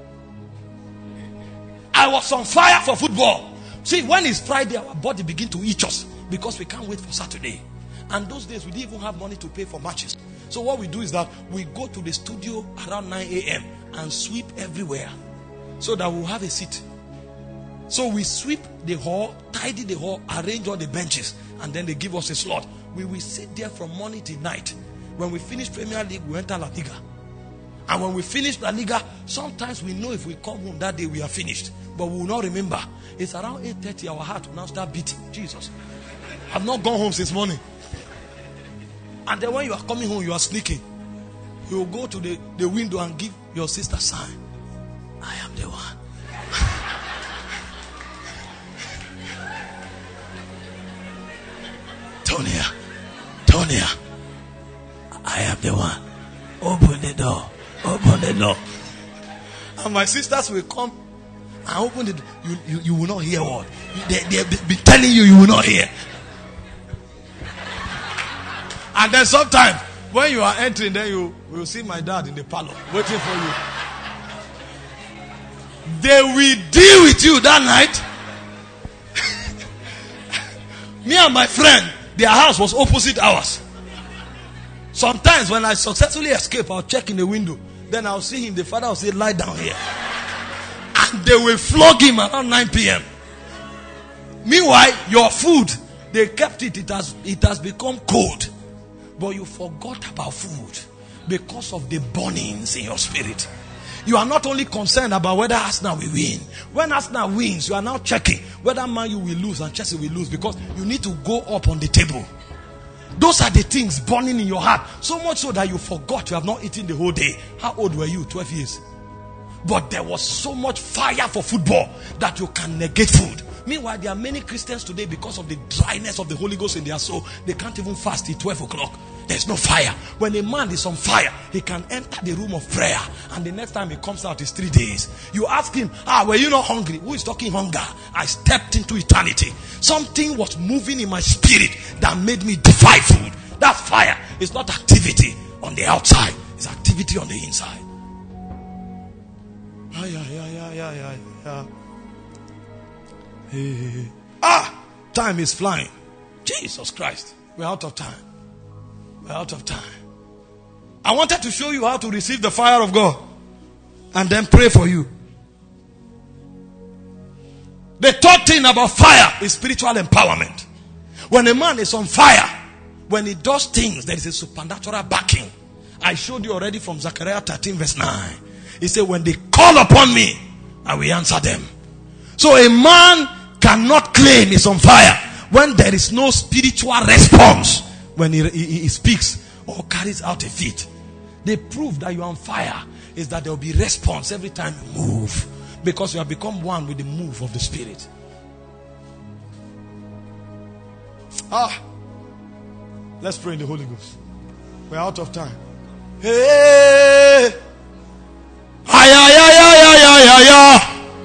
I was on fire for football. See, when it's Friday, our body begins to itch us because we can't wait for Saturday. And those days, we didn't even have money to pay for matches. So what we do is that we go to the studio around nine a.m. and sweep everywhere, so that we'll have a seat. So we sweep the hall, tidy the hall, arrange all the benches, and then they give us a slot. We will sit there from morning till night. When we finish Premier League, we enter La Liga. And when we finish La Liga, sometimes we know if we come home that day we are finished, but we will not remember. It's around eight thirty, our heart will now start beating. Jesus, I've not gone home since morning. And then when you are coming home, you are sneaking. You will go to the, the window and give your sister a sign. I am the one. Tonya, Tonya, I am the one. Open the door. Open the door. And my sisters will come and open the door. You, you, you will not hear what. They, they be telling you, you will not hear. And then sometimes, when you are entering, then you will see my dad in the parlor waiting for you. They will deal with you that night. Me and my friend, their house was opposite ours. Sometimes when I successfully escape, I'll check in the window. Then I'll see him. The father will say, lie down here. And they will flog him around nine p.m. Meanwhile, your food, they kept it. It has, it has become cold. But you forgot about food because of the burnings in your spirit. You are not only concerned about whether Arsenal will win. When Arsenal wins, you are now checking whether Man U will lose and Chelsea will lose, because you need to go up on the table. Those are the things burning in your heart. So much so that you forgot you have not eaten the whole day. How old were you? twelve years. But there was so much fire for football that you can negate food. Meanwhile, there are many Christians today, because of the dryness of the Holy Ghost in their soul, they can't even fast till twelve o'clock. There's no fire. When a man is on fire, he can enter the room of prayer, and the next time he comes out is three days. You ask him, ah, were you not hungry? Who is talking hunger? I stepped into eternity. Something was moving in my spirit that made me defy food. That fire is not activity on the outside. It's activity on the inside. Ah, yeah, yeah, yeah, yeah, yeah, yeah. Hey, hey, hey. Ah, time is flying. Jesus Christ. We're out of time. We're out of time. I wanted to show you how to receive the fire of God and then pray for you. The third thing about fire is spiritual empowerment. When a man is on fire, when he does things, there is a supernatural backing. I showed you already from Zechariah thirteen verse nine. He said, when they call upon me, I will answer them. So a man cannot claim he's on fire when there is no spiritual response. When he, he, he speaks or carries out a feat, the proof that you're on fire is that there will be response every time you move, because you have become one with the move of the Spirit. Ah, let's pray in the Holy Ghost. We're out of time. Hey, ay ay ay ay ay ay ay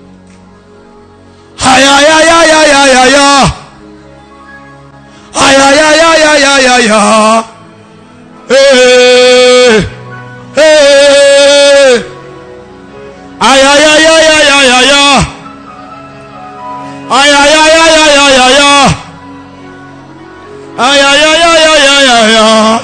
ay ay ay ay ay ay ay ay. Ay ay ay ay ay ay ay ay. Hey, hey. Ay ay ay ay ay ay ay ay. Ay ay ay ay ay ay ay ay. Ay ay ay ay ay ay ay ay.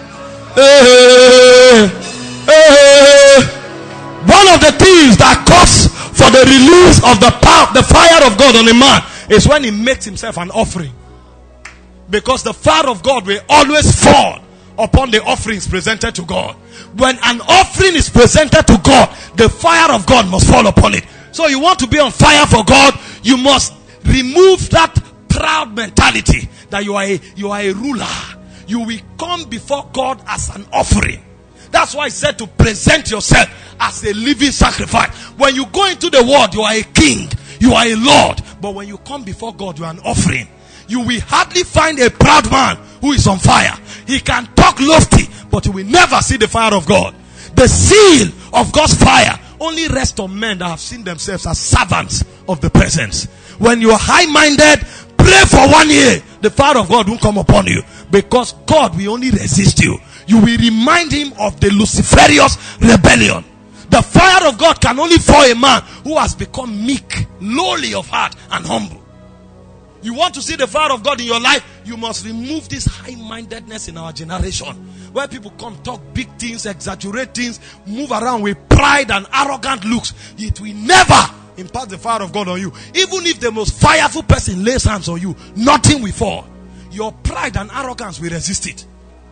Hey, hey. One of the things that calls for the release of the power, the fire of God on a man, is when he makes himself an offering. Because the fire of God will always fall upon the offerings presented to God. When an offering is presented to God, the fire of God must fall upon it. So you want to be on fire for God, you must remove that proud mentality that you are a, you are a ruler. You will come before God as an offering. That's why I said to present yourself as a living sacrifice. When you go into the world, you are a king, you are a lord. But when you come before God, you are an offering. You will hardly find a proud man who is on fire. He can talk lofty, but he will never see the fire of God. The seal of God's fire only rests on men that have seen themselves as servants of the presence. When you are high-minded, pray for one year, the fire of God won't come upon you, because God will only resist you. You will remind him of the Luciferious rebellion. The fire of God can only fall a man who has become meek, lowly of heart, and humble. You want to see the fire of God in your life, you must remove this high-mindedness in our generation, where people come talk big things, exaggerate things, move around with pride and arrogant looks. It will never impart the fire of God on you. Even if the most fireful person lays hands on you, nothing will fall. Your pride and arrogance will resist it.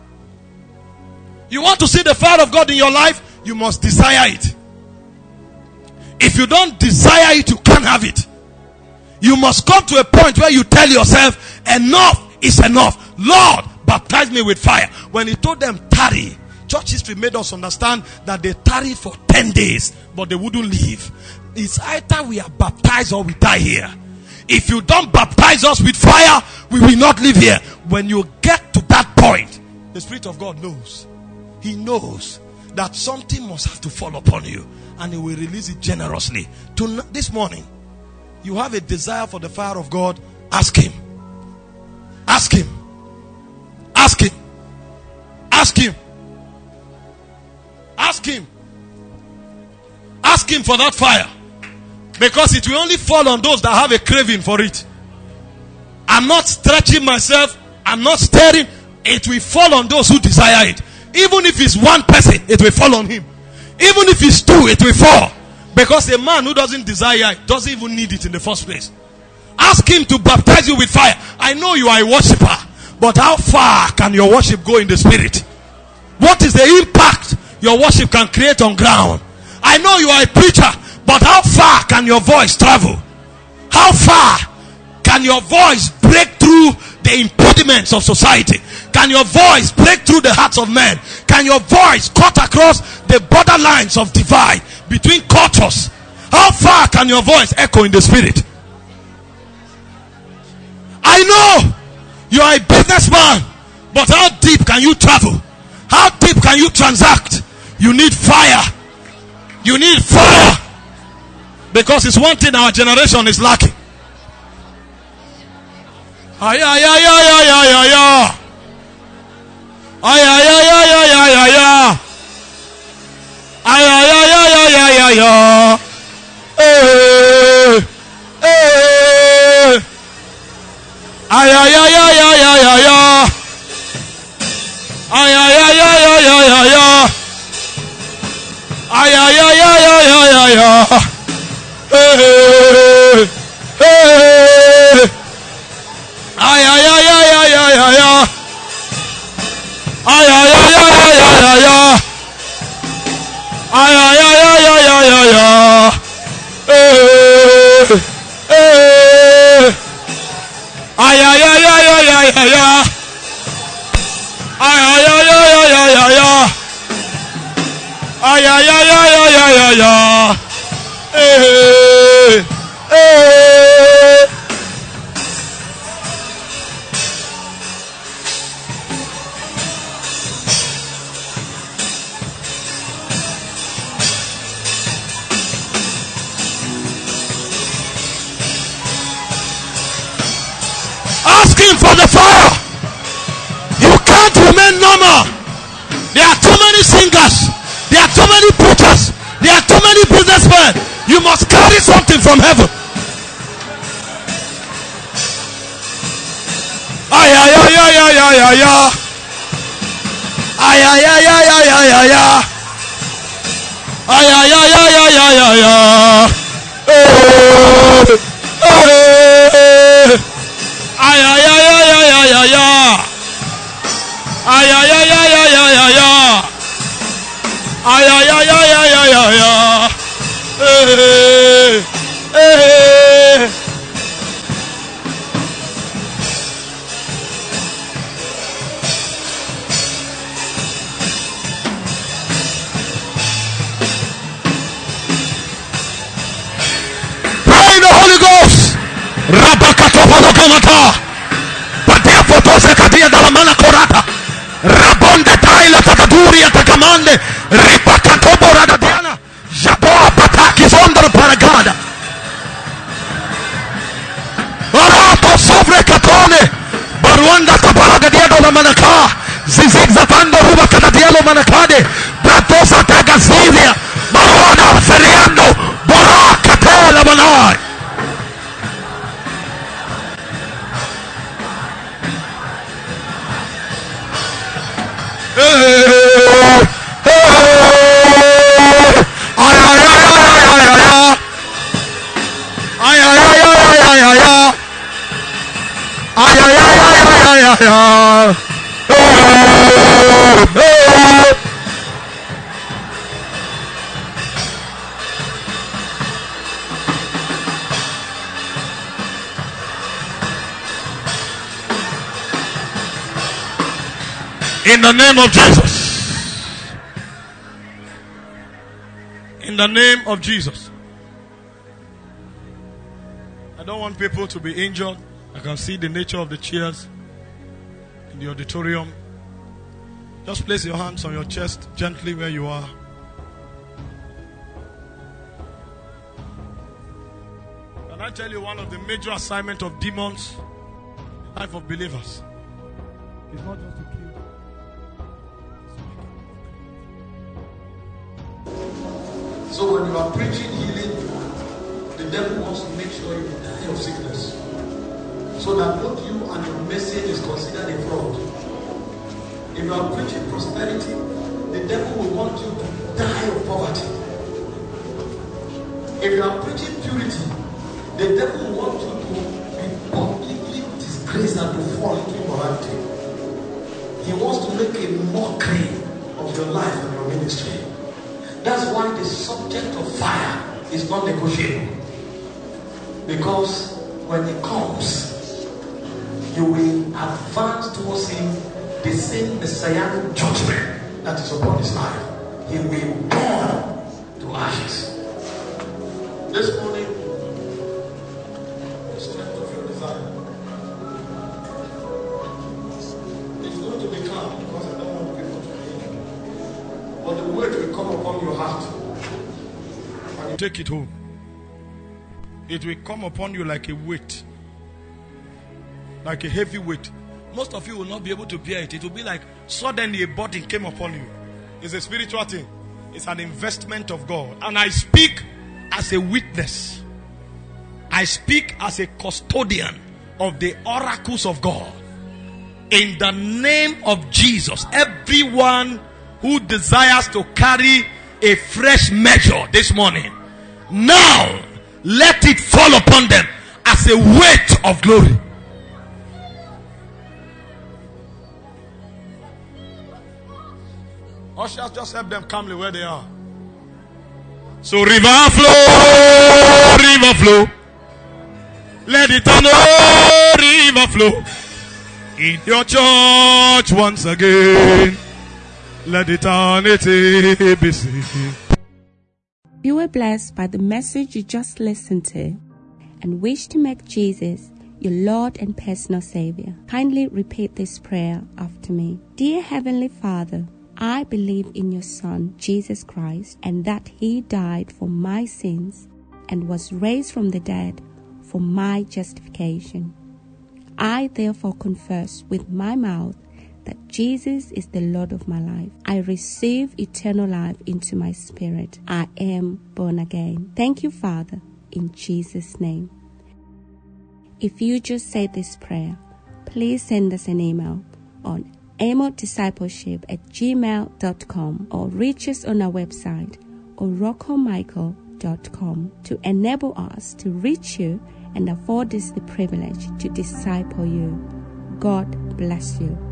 You want to see the fire of God in your life, you must desire it. If you don't desire it, you can't have it. You must come to a point where you tell yourself, enough is enough. Lord, baptize me with fire. When he told them tarry, church history made us understand that they tarried for ten days, but they wouldn't leave. It's either we are baptized or we die here. If you don't baptize us with fire, we will not live here. When you get to that point, the Spirit of God knows. He knows that something must have to fall upon you, and he will release it generously. To this morning, you have a desire for the fire of God, ask him. Ask him. Ask him. Ask him. Ask him. Ask him for that fire. Because it will only fall on those that have a craving for it. I'm not stretching myself. I'm not staring. It will fall on those who desire it. Even if it's one person, it will fall on him. Even if it's two, it will fall. Because a man who doesn't desire it doesn't even need it in the first place. Ask him to baptize you with fire. I know you are a worshiper, but how far can your worship go in the spirit? What is the impact your worship can create on ground? I know you are a preacher, but how far can your voice travel? How far can your voice break through the impediments of society? Can your voice break through the hearts of men? Can your voice cut across the borderlines of divide between cultures? How far can your voice echo in the spirit? I know you are a businessman, but how deep can you travel? How deep can you transact? You need fire. You need fire. Because it's one thing our generation is lacking. Ay, ay, ay, ay, ay, ay, ay, ay. Ay, ay, ay, ay, ay, ay, ay, ay. Ay, ay, ay, ay, ay, ay, ay, ay. Eh, eh. Ay, ay, ay, ay, ay, ay, ay, ay. Ay, ay, ay, ay, ay, ay, ay, ay. Ay, ay, ay, ay, ay, ay, ay, ay. Eh, eh. Ay, ay, ay, ay, ay, ay, ay, ay. Ay, ay, ay, ay, ay, ay, ay, ay. Ay, ay, ay, ay, ay, ay, ay, ay. Eh, eh. Ay, ay, ay, ay, ay, ay, ay, ay. Ay, ay, ay, ay, ay, ay, ay, ay. Ay, ay, ay, ay, ay, ay, ay, ay. Eh, eh. Asking for the fire. You can't remain normal. There are too many singers. There are too many preachers. There are too many businessmen. You must carry something from heaven. Ay, ay, ay, ay, ay, ay, ay, ay. Ay, ay, ay, ay, ay, ay, ay, ay. Ay, ay, ay, ay, ay, ay, ay, ay. Eh, eh. Ay, ay, ay, ay, ay, ay, ay, ay. Ay, ay, ay, ay, ay, ay, ay, ay. Ay, ay, ay, ay, ay, ay, ay, ay. Eh, eh. Pray in the Holy Ghost. Rabakatopanopomata. Patia fotose katia dalamana korata. Rabonde taila tataduri atakamande. Ripakatobora dadiana. Jaboa pataki zondra paragada. Arato sovre katone. Baruanda tabaraga diado la manaka. Zizig zapando ruba katadialo manakade. Bratosa tagazivia. Marona feriando. Bora katola manai. In the name of Jesus. In the name of Jesus. I don't want people to be injured. I can see the nature of the chairs in the auditorium. Just place your hands on your chest gently where you are. Can I tell you one of the major assignments of demons in the life of believers? It's not just to kill. So when you are preaching healing, the devil wants to make sure you die of sickness. So that both you and your message is considered a fraud. If you are preaching prosperity, the devil will want you to die of poverty. If you are preaching purity, the devil will want you to grace and to fall into immorality. He wants to make a mockery of your life and your ministry. That's why the subject of fire is not negotiable. Because when it comes, you will advance towards him the same messianic judgment that is upon his life. He will burn to ashes. This morning, the strength of your desire is going to be calm, because I don't want people to hear. But the word will come upon your heart. And you take it home. It will come upon you like a weight, like a heavy weight. Most of you will not be able to bear it. It will be like suddenly a burden came upon you. It's a spiritual thing. It's an investment of God. And I speak as a witness. I speak as a custodian of the oracles of God. In the name of Jesus, everyone who desires to carry a fresh measure this morning, now let it fall upon them as a weight of glory. Ushers, just help them calmly where they are. So river flow, river flow. Let it turn, oh, river flow. In your church once again. Let eternity be seen. You were blessed by the message you just listened to and wish to make Jesus your Lord and personal Savior. Kindly repeat this prayer after me. Dear Heavenly Father, I believe in your Son, Jesus Christ, and that He died for my sins and was raised from the dead for my justification. I therefore confess with my mouth that Jesus is the Lord of my life. I receive eternal life into my spirit. I am born again. Thank you, Father, in Jesus' name. If you just said this prayer, please send us an email on amodiscipleship at gmail dot com or reach us on our website oroco michael dot com to enable us to reach you and afford us the privilege to disciple you. God bless you.